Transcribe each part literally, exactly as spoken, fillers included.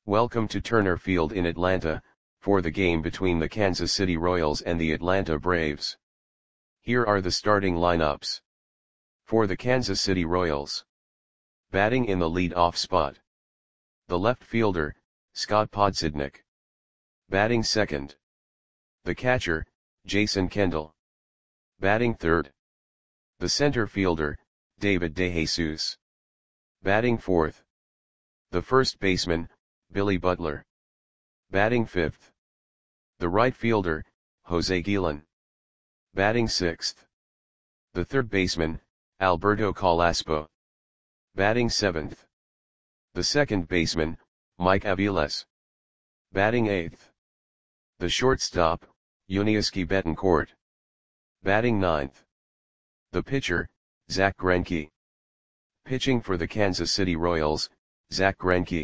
Welcome to Turner Field in Atlanta, for the game between the Kansas City Royals and the Atlanta Braves. Here are the starting lineups. For the Kansas City Royals. Batting in the lead-off spot. The left fielder, Scott Podsednik. Batting second. The catcher, Jason Kendall. Batting third. The center fielder, David DeJesus. Batting fourth. The first baseman, Billy Butler. Batting fifth. The right fielder, Jose Guillen. Batting sixth. The third baseman, Alberto Carrasco. Batting seventh. The second baseman, Mike Aviles. Batting eighth. The shortstop, Yuniesky Betancourt. Batting ninth. The pitcher, Zack Greinke. Pitching for the Kansas City Royals, Zack Greinke.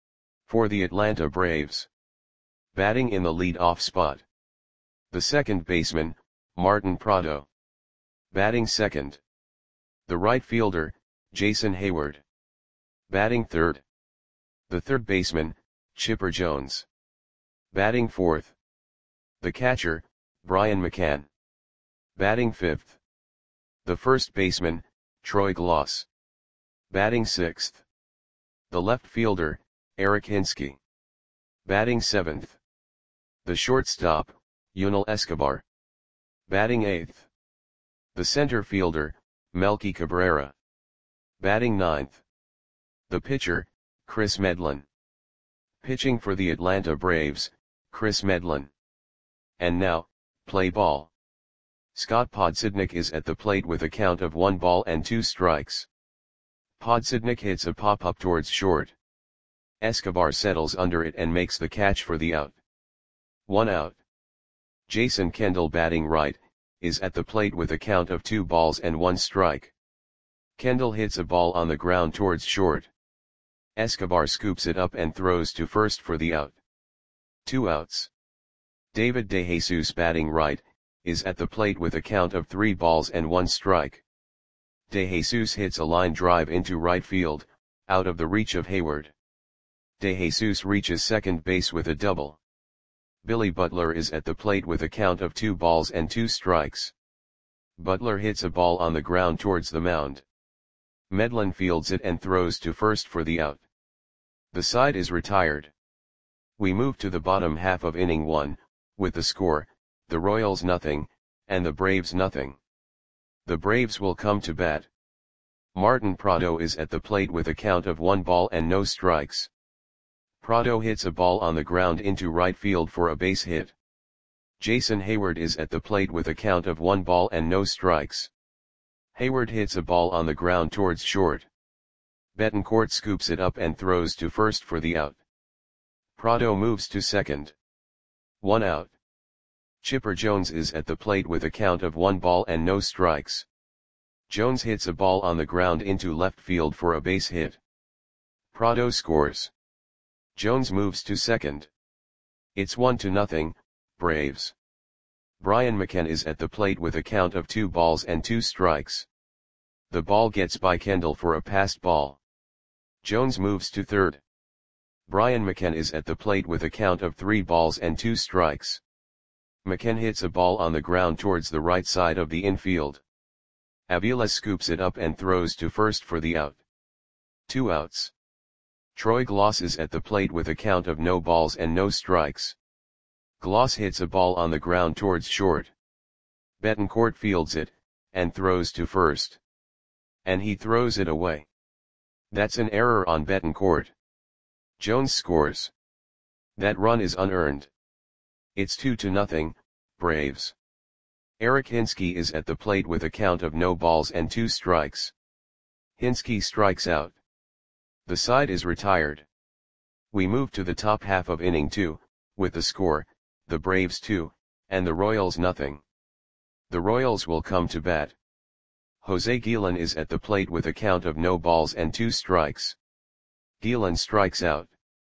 For the Atlanta Braves. Batting in the lead-off spot. The second baseman, Martin Prado. Batting second. The right fielder, Jason Heyward. Batting third. The third baseman, Chipper Jones. Batting fourth. The catcher, Brian McCann. Batting fifth. The first baseman, Troy Glaus. Batting sixth. The left fielder, Eric Hinske. Batting seventh. The shortstop, Yunel Escobar. Batting eighth. The center fielder, Melky Cabrera. Batting ninth. The pitcher, Kris Medlen. Pitching for the Atlanta Braves, Kris Medlen. And now, play ball. Scott Podsednik is at the plate with a count of one ball and two strikes. Podsednik hits a pop-up towards short. Escobar settles under it and makes the catch for the out. One out. Jason Kendall, batting right, is at the plate with a count of two balls and one strike. Kendall hits a ball on the ground towards short. Escobar scoops it up and throws to first for the out. Two outs. David DeJesus, batting right, is at the plate with a count of three balls and one strike. DeJesus hits a line drive into right field, out of the reach of Heyward. DeJesus reaches second base with a double. Billy Butler is at the plate with a count of two balls and two strikes. Butler hits a ball on the ground towards the mound. Medlen fields it and throws to first for the out. The side is retired. We move to the bottom half of inning one, with the score, the Royals nothing, and the Braves nothing. The Braves will come to bat. Martin Prado is at the plate with a count of one ball and no strikes. Prado hits a ball on the ground into right field for a base hit. Jason Heyward is at the plate with a count of one ball and no strikes. Heyward hits a ball on the ground towards short. Betancourt scoops it up and throws to first for the out. Prado moves to second. One out. Chipper Jones is at the plate with a count of one ball and no strikes. Jones hits a ball on the ground into left field for a base hit. Prado scores. Jones moves to second. It's one to nothing, Braves. Brian McCann is at the plate with a count of two balls and two strikes. The ball gets by Kendall for a passed ball. Jones moves to third. Brian McCann is at the plate with a count of three balls and two strikes. McCann hits a ball on the ground towards the right side of the infield. Aviles scoops it up and throws to first for the out. Two outs. Troy Glaus is at the plate with a count of no balls and no strikes. Glaus hits a ball on the ground towards short. Betancourt fields it, and throws to first. And he throws it away. That's an error on Betancourt. Jones scores. That run is unearned. It's two to nothing, Braves. Eric Hinske is at the plate with a count of no balls and two strikes. Hinske strikes out. The side is retired. We move to the top half of inning two, with the score, the Braves two, and the Royals nothing. The Royals will come to bat. Jose Guillen is at the plate with a count of no balls and two strikes. Guillen strikes out.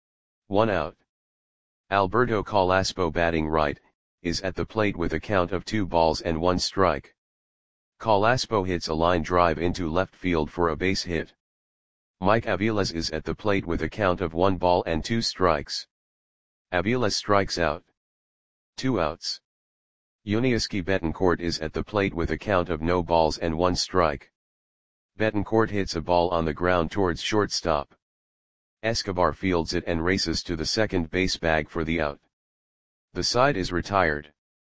One out. Alberto Carrasco, batting right, is at the plate with a count of two balls and one strike. Carrasco hits a line drive into left field for a base hit. Mike Aviles is at the plate with a count of one ball and two strikes. Aviles strikes out. Two outs. Yuniesky Betancourt is at the plate with a count of no balls and one strike. Betancourt hits a ball on the ground towards shortstop. Escobar fields it and races to the second base bag for the out. The side is retired.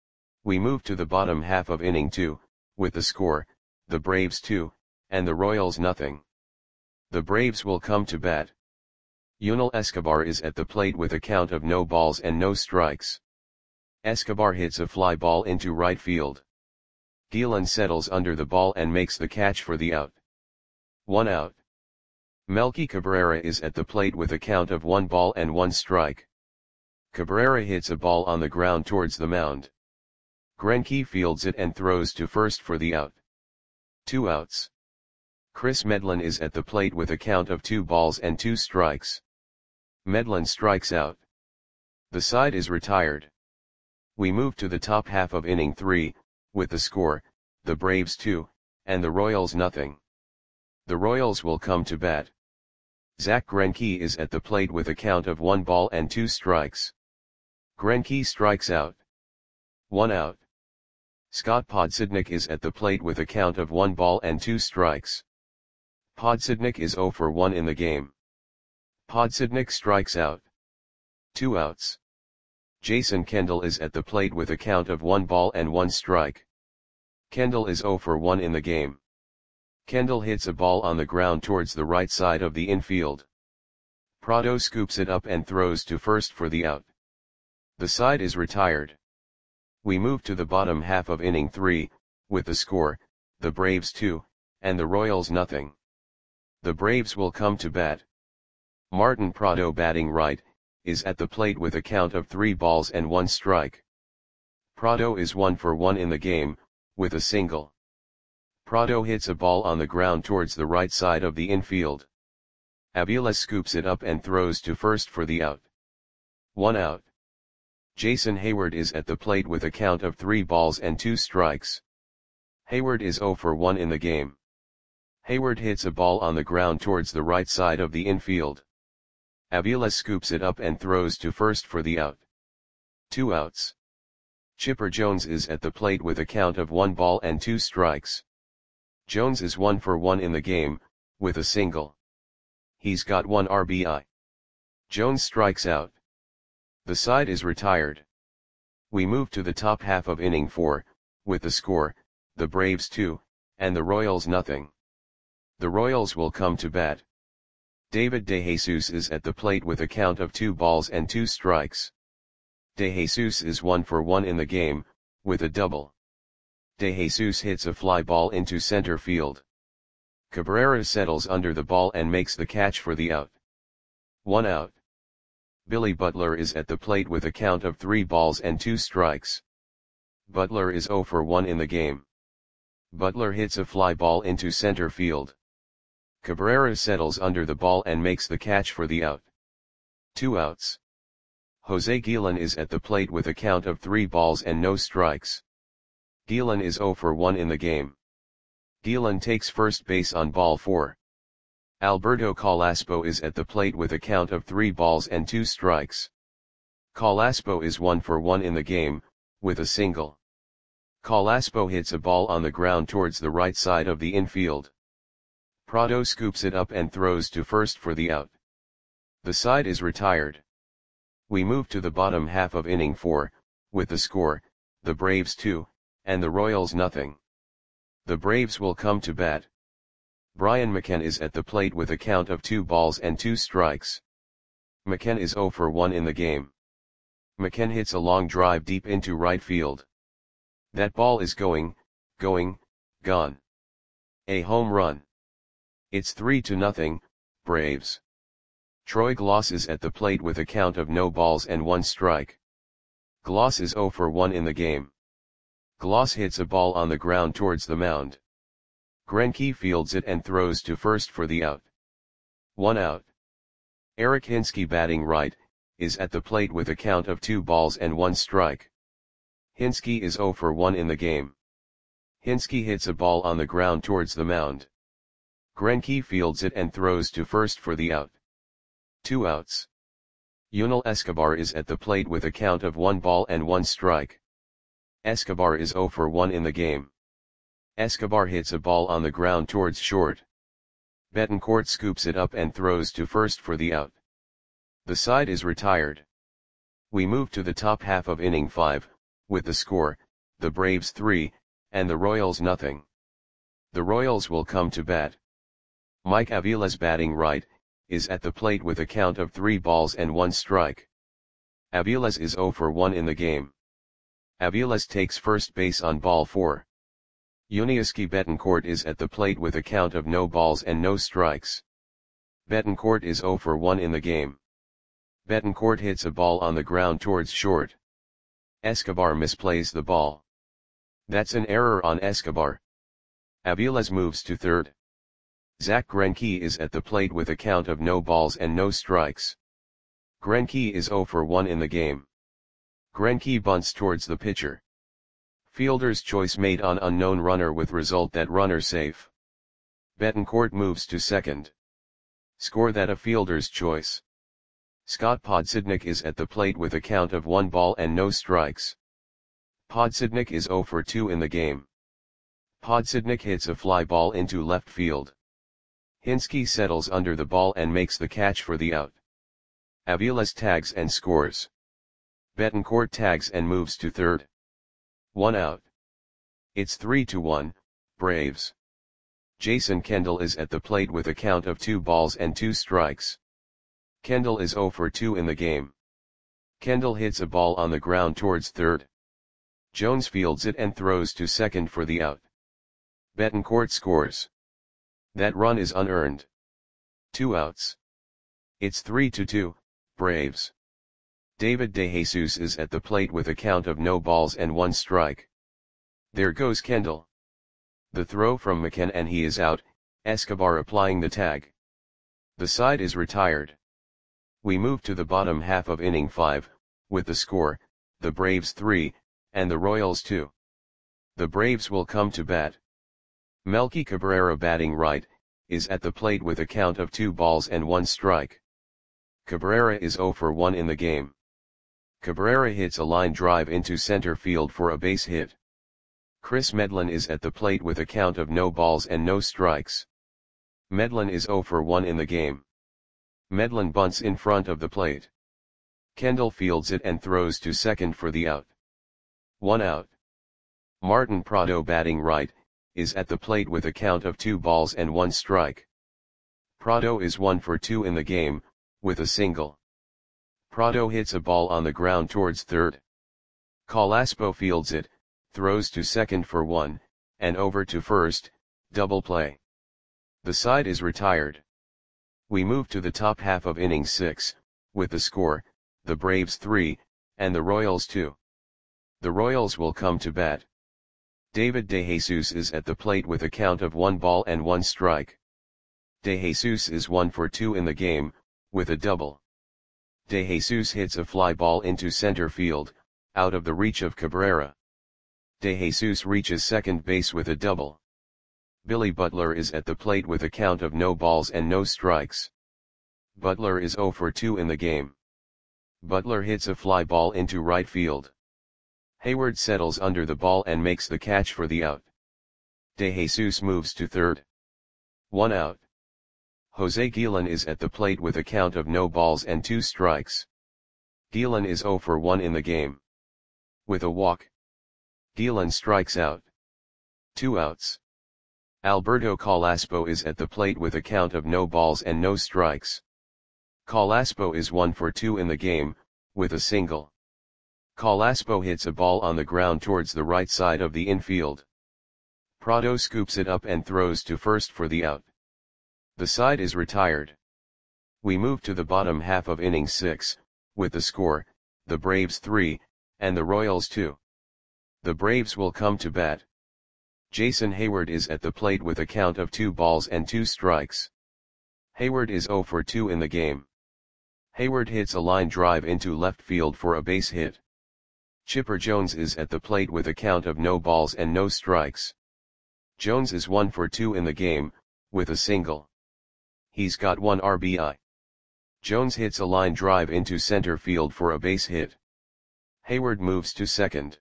We move to the bottom half of inning two, with the score, the Braves two, and the Royals nothing. The Braves will come to bat. Yunel Escobar is at the plate with a count of no balls and no strikes. Escobar hits a fly ball into right field. Guillen settles under the ball and makes the catch for the out. One out. Melky Cabrera is at the plate with a count of one ball and one strike. Cabrera hits a ball on the ground towards the mound. Greinke fields it and throws to first for the out. Two outs. Chris Medlin is at the plate with a count of two balls and two strikes. Medlin strikes out. The side is retired. We move to the top half of inning three, with the score, the Braves two, and the Royals nothing. The Royals will come to bat. Zach Greinke is at the plate with a count of one ball and two strikes. Greinke strikes out. One out. Scott Podsednik is at the plate with a count of one ball and two strikes. Podsednik is zero for one in the game. Podsednik strikes out. Two outs. Jason Kendall is at the plate with a count of one ball and one strike. Kendall is zero for one in the game. Kendall hits a ball on the ground towards the right side of the infield. Prado scoops it up and throws to first for the out. The side is retired. We move to the bottom half of inning three, with the score, the Braves two, and the Royals nothing. The Braves will come to bat. Martin Prado, batting right, is at the plate with a count of three balls and one strike. Prado is one for one in the game, with a single. Prado hits a ball on the ground towards the right side of the infield. Aviles scoops it up and throws to first for the out. One out. Jason Hayward is at the plate with a count of three balls and two strikes. Hayward is zero for one in the game. Hayward hits a ball on the ground towards the right side of the infield. Aviles scoops it up and throws to first for the out. Two outs. Chipper Jones is at the plate with a count of one ball and two strikes. Jones is one for one in the game, with a single. He's got one R B I. Jones strikes out. The side is retired. We move to the top half of inning four, with the score, the Braves two, and the Royals nothing. The Royals will come to bat. David DeJesus is at the plate with a count of two balls and two strikes. DeJesus is one for one in the game, with a double. DeJesus hits a fly ball into center field. Cabrera settles under the ball and makes the catch for the out. One out. Billy Butler is at the plate with a count of three balls and two strikes. Butler is zero for one in the game. Butler hits a fly ball into center field. Cabrera settles under the ball and makes the catch for the out. Two outs. Jose Guillen is at the plate with a count of three balls and no strikes. Guillen is zero for one in the game. Guillen takes first base on ball four. Alberto Calaspo is at the plate with a count of three balls and two strikes. Calaspo is one for one in the game, with a single. Calaspo hits a ball on the ground towards the right side of the infield. Prado scoops it up and throws to first for the out. The side is retired. We move to the bottom half of inning four, with the score, the Braves two, and the Royals nothing. The Braves will come to bat. Brian McCann is at the plate with a count of two balls and two strikes. McCann is zero for one in the game. McCann hits a long drive deep into right field. That ball is going, going, gone. A home run. It's three to nothing, Braves. Troy Gloss is at the plate with a count of no balls and one strike. Gloss is zero for one in the game. Gloss hits a ball on the ground towards the mound. Greinke fields it and throws to first for the out. One out. Eric Hinske, batting right, is at the plate with a count of two balls and one strike. Hinske is zero for one in the game. Hinske hits a ball on the ground towards the mound. Greinke fields it and throws to first for the out. Two outs. Yunel Escobar is at the plate with a count of one ball and one strike. Escobar is zero for one in the game. Escobar hits a ball on the ground towards short. Betancourt scoops it up and throws to first for the out. The side is retired. We move to the top half of inning five, with the score, the Braves three, and the Royals nothing. The Royals will come to bat. Mike Aviles, batting right, is at the plate with a count of three balls and one strike. Aviles is zero for one in the game. Aviles takes first base on ball four. Yuniesky Betancourt is at the plate with a count of no balls and no strikes. Betancourt is zero for one in the game. Betancourt hits a ball on the ground towards short. Escobar misplays the ball. That's an error on Escobar. Aviles moves to third. Zach Greinke is at the plate with a count of no balls and no strikes. Greinke is zero for one in the game. Greinke bunts towards the pitcher. Fielder's choice made on unknown runner with result that runner safe. Betancourt moves to second. Score that a fielder's choice. Scott Podsednik is at the plate with a count of one ball and no strikes. Podsednik is zero for two in the game. Podsednik hits a fly ball into left field. Hinske settles under the ball and makes the catch for the out. Aviles tags and scores. Betancourt tags and moves to third. One out. It's three to one, Braves. Jason Kendall is at the plate with a count of two balls and two strikes. Kendall is zero for two in the game. Kendall hits a ball on the ground towards third. Jones fields it and throws to second for the out. Betancourt scores. That run is unearned. Two outs. It's three to two, Braves. David DeJesus is at the plate with a count of no balls and one strike. There goes Kendall. The throw from McCann and he is out, Escobar applying the tag. The side is retired. We move to the bottom half of inning five, with the score, the Braves three, and the Royals two. The Braves will come to bat. Melky Cabrera, batting right, is at the plate with a count of two balls and one strike. Cabrera is zero for one in the game. Cabrera hits a line drive into center field for a base hit. Chris Medlin is at the plate with a count of no balls and no strikes. Medlin is zero for one in the game. Medlin bunts in front of the plate. Kendall fields it and throws to second for the out. One out. Martin Prado, batting right, is at the plate with a count of two balls and one strike. Prado is one for two in the game, with a single. Prado hits a ball on the ground towards third. Calaspo fields it, throws to second for one, and over to first, double play. The side is retired. We move to the top half of inning six, with the score, the Braves three, and the Royals two. The Royals will come to bat. David DeJesus is at the plate with a count of one ball and one strike. DeJesus is one for two in the game, with a double. DeJesus hits a fly ball into center field, out of the reach of Cabrera. DeJesus reaches second base with a double. Billy Butler is at the plate with a count of no balls and no strikes. Butler is zero for two in the game. Butler hits a fly ball into right field. Hayward settles under the ball and makes the catch for the out. DeJesus moves to third. One out. Jose Guillen is at the plate with a count of no balls and two strikes. Guillen is zero for one in the game. With a walk, Guillen strikes out. Two outs. Alberto Calaspo is at the plate with a count of no balls and no strikes. Calaspo is one for two in the game, with a single. Calaspo hits a ball on the ground towards the right side of the infield. Prado scoops it up and throws to first for the out. The side is retired. We move to the bottom half of inning six, with the score, the Braves three, and the Royals two. The Braves will come to bat. Jason Hayward is at the plate with a count of two balls and two strikes. Hayward is zero for two in the game. Hayward hits a line drive into left field for a base hit. Chipper Jones is at the plate with a count of no balls and no strikes. Jones is one for two in the game, with a single. He's got one R B I. Jones hits a line drive into center field for a base hit. Hayward moves to second.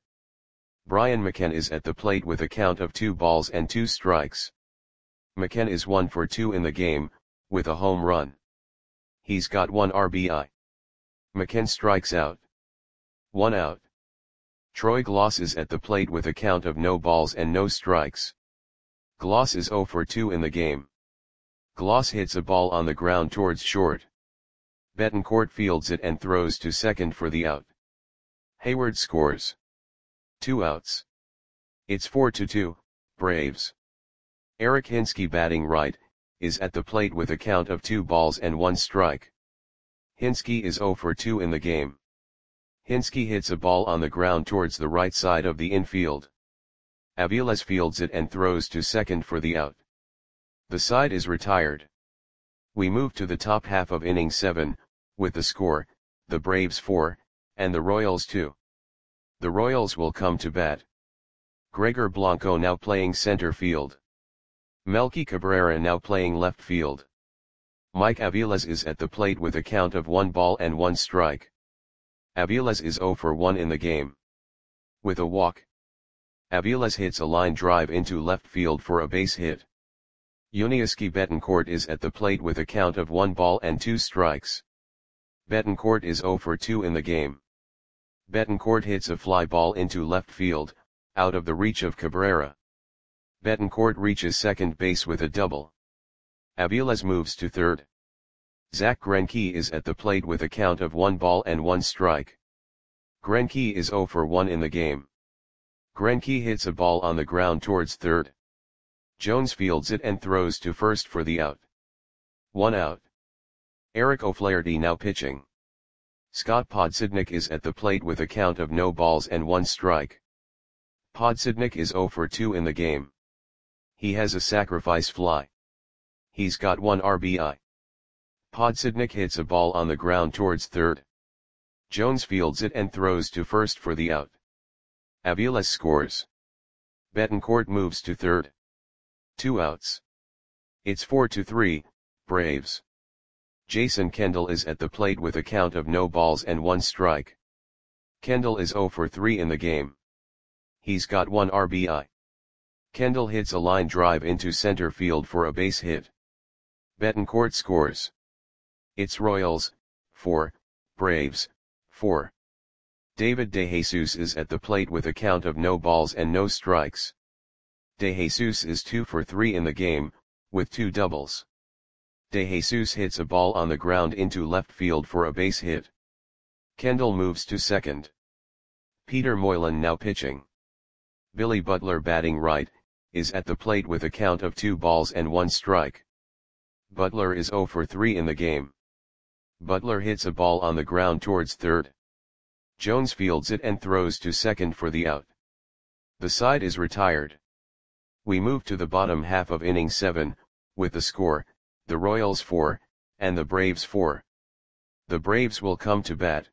Brian McCann is at the plate with a count of two balls and two strikes. McCann is one for two in the game, with a home run. He's got one R B I. McCann strikes out. One out. Troy Gloss is at the plate with a count of no balls and no strikes. Gloss is zero for two in the game. Gloss hits a ball on the ground towards short. Betancourt fields it and throws to second for the out. Hayward scores. Two outs. It's four to two, Braves. Eric Hinske, batting right, is at the plate with a count of two balls and one strike. Hinske is zero for two in the game. Hinske hits a ball on the ground towards the right side of the infield. Aviles fields it and throws to second for the out. The side is retired. We move to the top half of inning seven, with the score, the Braves four, and the Royals two. The Royals will come to bat. Gregor Blanco now playing center field. Melky Cabrera now playing left field. Mike Aviles is at the plate with a count of one ball and one strike. Aviles is zero for one in the game. With a walk. Aviles hits a line drive into left field for a base hit. Yuniesky Betancourt is at the plate with a count of one ball and two strikes. Betancourt is zero for two in the game. Betancourt hits a fly ball into left field, out of the reach of Cabrera. Betancourt reaches second base with a double. Aviles moves to third. Zach Greinke is at the plate with a count of one ball and one strike. Greinke is zero for one in the game. Greinke hits a ball on the ground towards third. Jones fields it and throws to first for the out. One out. Eric O'Flaherty now pitching. Scott Podsednik is at the plate with a count of no balls and one strike. Podsednik is zero for two in the game. He has a sacrifice fly. He's got one R B I. Podsednik hits a ball on the ground towards third. Jones fields it and throws to first for the out. Aviles scores. Betancourt moves to third. Two outs. It's four to three, Braves. Jason Kendall is at the plate with a count of no balls and one strike. Kendall is zero for three in the game. He's got one R B I. Kendall hits a line drive into center field for a base hit. Betancourt scores. It's Royals, four, Braves, four. David DeJesus is at the plate with a count of no balls and no strikes. DeJesus is two for three in the game, with two doubles. DeJesus hits a ball on the ground into left field for a base hit. Kendall moves to second. Peter Moylan now pitching. Billy Butler, batting right, is at the plate with a count of two balls and one strike. Butler is zero for three in the game. Butler hits a ball on the ground towards third. Jones fields it and throws to second for the out. The side is retired. We move to the bottom half of inning seven, with the score, the Royals four, and the Braves four. The Braves will come to bat.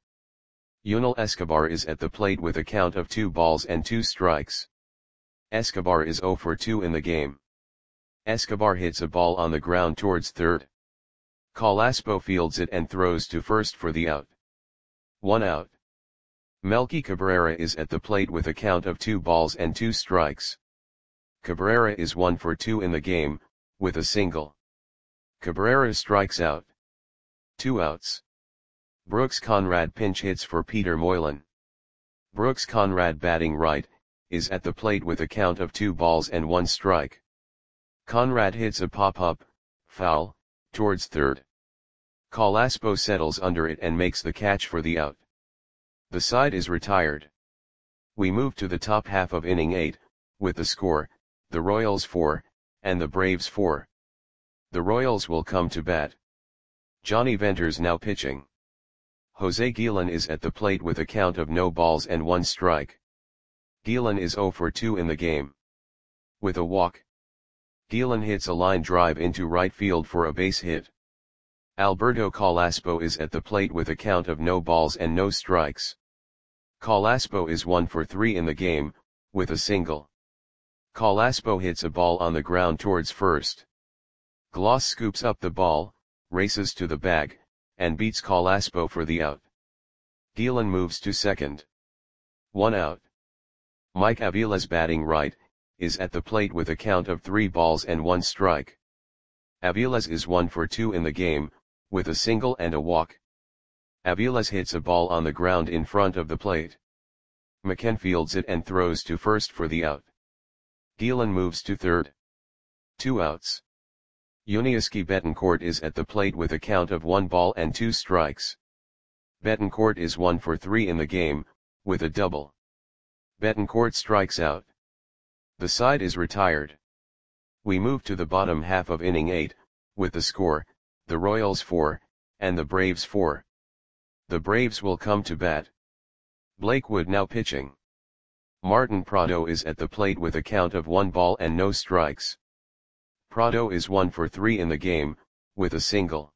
Yunel Escobar is at the plate with a count of two balls and two strikes. Escobar is zero for two in the game. Escobar hits a ball on the ground towards third. Calaspo fields it and throws to first for the out. One out. Melky Cabrera is at the plate with a count of two balls and two strikes. Cabrera is one for two in the game, with a single. Cabrera strikes out. Two outs. Brooks Conrad pinch hits for Peter Moylan. Brooks Conrad, batting right, is at the plate with a count of two balls and one strike. Conrad hits a pop-up, foul, towards third. Calaspo settles under it and makes the catch for the out. The side is retired. We move to the top half of inning eight, with the score, the Royals four, and the Braves four. The Royals will come to bat. Johnny Venters now pitching. Jose Guillen is at the plate with a count of no balls and one strike. Guillen is zero for two in the game. With a walk. Guillen hits a line drive into right field for a base hit. Alberto Calaspo is at the plate with a count of no balls and no strikes. Calaspo is one for three in the game, with a single. Calaspo hits a ball on the ground towards first. Gloss scoops up the ball, races to the bag, and beats Colaspo for the out. Gielan moves to second. One out. Mike Aviles, batting right, is at the plate with a count of three balls and one strike. Aviles is one for two in the game, with a single and a walk. Aviles hits a ball on the ground in front of the plate. McKen fields it and throws to first for the out. Gielan moves to third. Two outs. Yuniesky Betancourt is at the plate with a count of one ball and two strikes. Betancourt is one for three in the game, with a double. Betancourt strikes out. The side is retired. We move to the bottom half of inning eight, with the score, the Royals four, and the Braves four. The Braves will come to bat. Blake Wood now pitching. Martin Prado is at the plate with a count of one ball and no strikes. Prado is one for three in the game, with a single.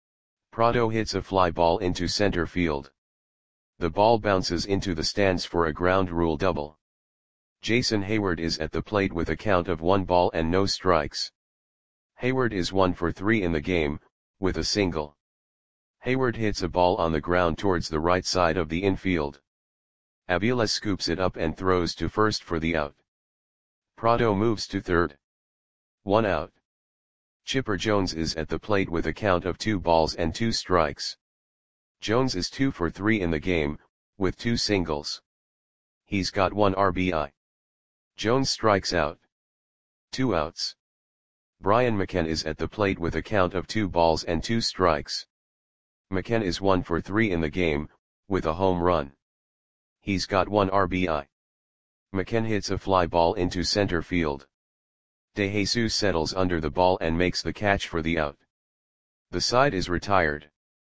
Prado hits a fly ball into center field. The ball bounces into the stands for a ground rule double. Jason Hayward is at the plate with a count of one ball and no strikes. Hayward is one for three in the game, with a single. Hayward hits a ball on the ground towards the right side of the infield. Aviles scoops it up and throws to first for the out. Prado moves to third. One out. Chipper Jones is at the plate with a count of two balls and two strikes. Jones is two for three in the game, with two singles. He's got one R B I. Jones strikes out. Two outs. Brian McKen is at the plate with a count of two balls and two strikes. McKen is one for three in the game, with a home run. He's got one R B I. McKen hits a fly ball into center field. De Jesus settles under the ball and makes the catch for the out. The side is retired.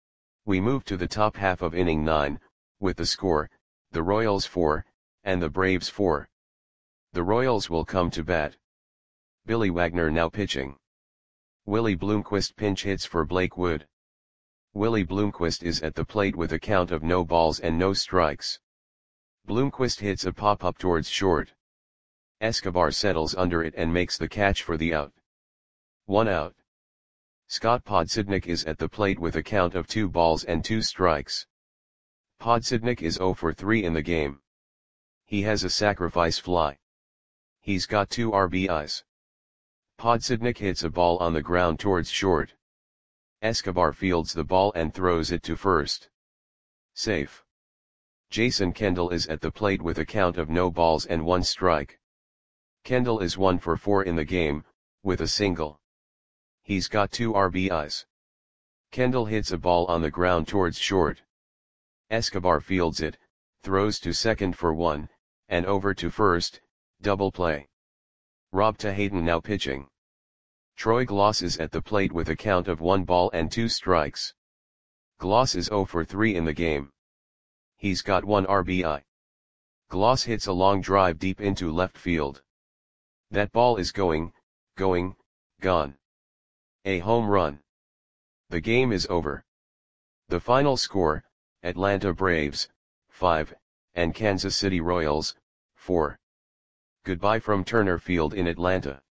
We move to the top half of inning nine, with the score, the Royals four, and the Braves four. The Royals will come to bat. Billy Wagner now pitching. Willie Bloomquist pinch hits for Blake Wood. Willie Bloomquist is at the plate with a count of no balls and no strikes. Bloomquist hits a pop-up towards short. Escobar settles under it and makes the catch for the out. One out. Scott Podsednik is at the plate with a count of two balls and two strikes. Podsednik is zero for three in the game. He has a sacrifice fly. He's got two R B Is. Podsednik hits a ball on the ground towards short. Escobar fields the ball and throws it to first. Safe. Jason Kendall is at the plate with a count of no balls and one strike. Kendall is one for four in the game, with a single. He's got two R B Is. Kendall hits a ball on the ground towards short. Escobar fields it, throws to second for one, and over to first, double play. Rob Tahayden now pitching. Troy Gloss is at the plate with a count of one ball and two strikes. Gloss is zero for three in the game. He's got one R B I. Gloss hits a long drive deep into left field. That ball is going, going, gone. A home run. The game is over. The final score, Atlanta Braves, five, and Kansas City Royals, four. Goodbye from Turner Field in Atlanta.